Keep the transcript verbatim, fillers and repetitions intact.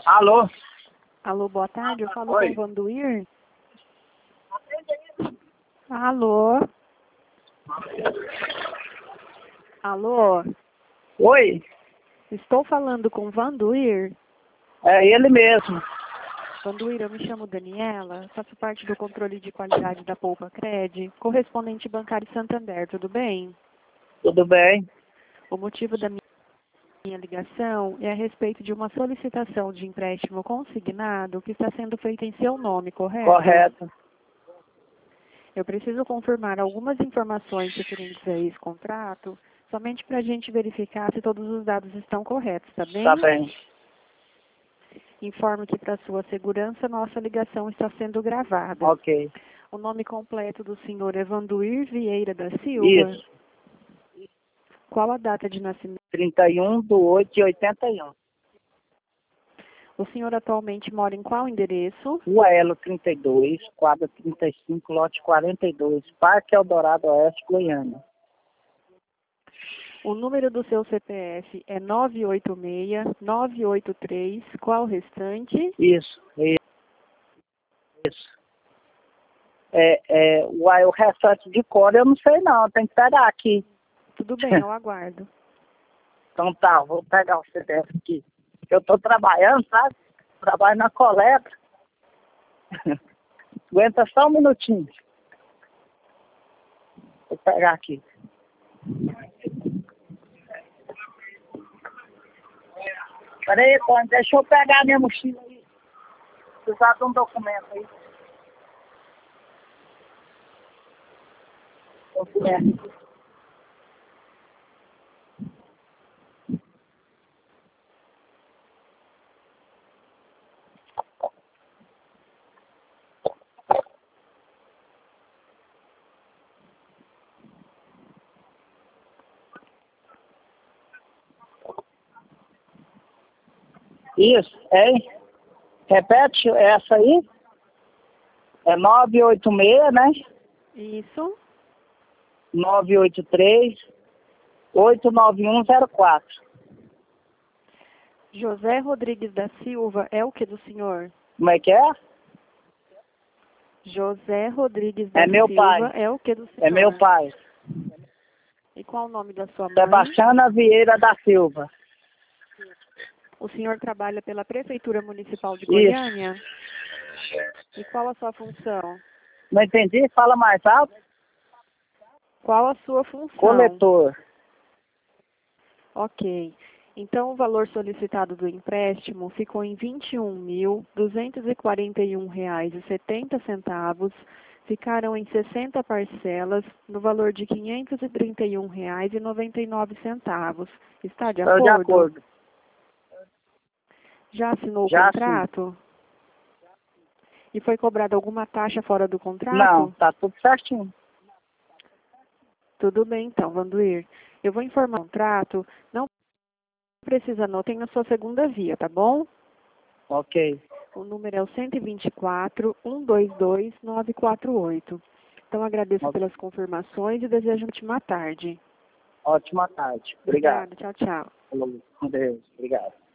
Alô? Alô, boa tarde. Eu falo Oi. com o Vanduir. Alô? Alô? Oi? Estou falando com o Vanduir. É ele mesmo. Vanduir, eu me chamo Daniela, faço parte do controle de qualidade da Poupa Cred, correspondente bancário Santander, tudo bem? Tudo bem? O motivo da minha ligação é a respeito de uma solicitação de empréstimo consignado que está sendo feita em seu nome, correto? Correto. Eu preciso confirmar algumas informações referentes a esse contrato, somente para a gente verificar se todos os dados estão corretos, tá bem? Tá bem. Informo que para sua segurança nossa ligação está sendo gravada. Ok. O nome completo do senhor é Vanduir Vieira da Silva. Isso. Qual a data de nascimento? trinta e um de oito de oitenta e um. O senhor atualmente mora em qual endereço? Rua Elo trinta e dois, quadra trinta e cinco, lote quarenta e dois, Parque Eldorado Oeste, Goiânia. O número do seu C P F é nove oito seis, nove oito três. Qual o restante? Isso. Isso. É, é, uai, o restante de cor eu não sei não, tem que pegar aqui. Tudo bem, eu aguardo. Então tá, vou pegar o C D F aqui. Eu tô trabalhando, sabe? Trabalho na coleta. Aguenta só um minutinho. Vou pegar aqui. Peraí, Tony, deixa eu pegar minha mochila aí. Precisar de um documento aí. Documento. Isso, hein? Repete essa aí. É nove oito seis, né? Isso. nove oito três, oito nove um zero quatro. José Rodrigues da Silva é o que do senhor? Como é que é? José Rodrigues da É meu Silva pai. é o que do senhor? É meu pai. E qual o nome da sua mãe? Sebastiana Vieira da Silva. O senhor trabalha pela Prefeitura Municipal de Isso. Goiânia? E qual a sua função? Não entendi? Fala mais alto. Qual a sua função? Coletor. Ok. Então, o valor solicitado do empréstimo ficou em vinte e um mil, duzentos e quarenta e um reais e setenta centavos. Ficaram em sessenta parcelas, no valor de quinhentos e trinta e um reais e noventa e nove centavos. Está de Estou acordo? de acordo. Já assinou Já o contrato? E foi cobrada alguma taxa fora do contrato? Não, tá tudo certinho. Tudo bem, então, Vanduir. Eu vou informar o contrato. Não precisa não, tem na sua segunda via, tá bom? Ok. O número é o cento e vinte e quatro, cento e vinte e dois, nove quatro oito. Então, agradeço Ok. pelas confirmações e desejo uma ótima tarde. Ótima tarde. Obrigado. Obrigada, tchau, tchau. Falou. Com Deus. Obrigado.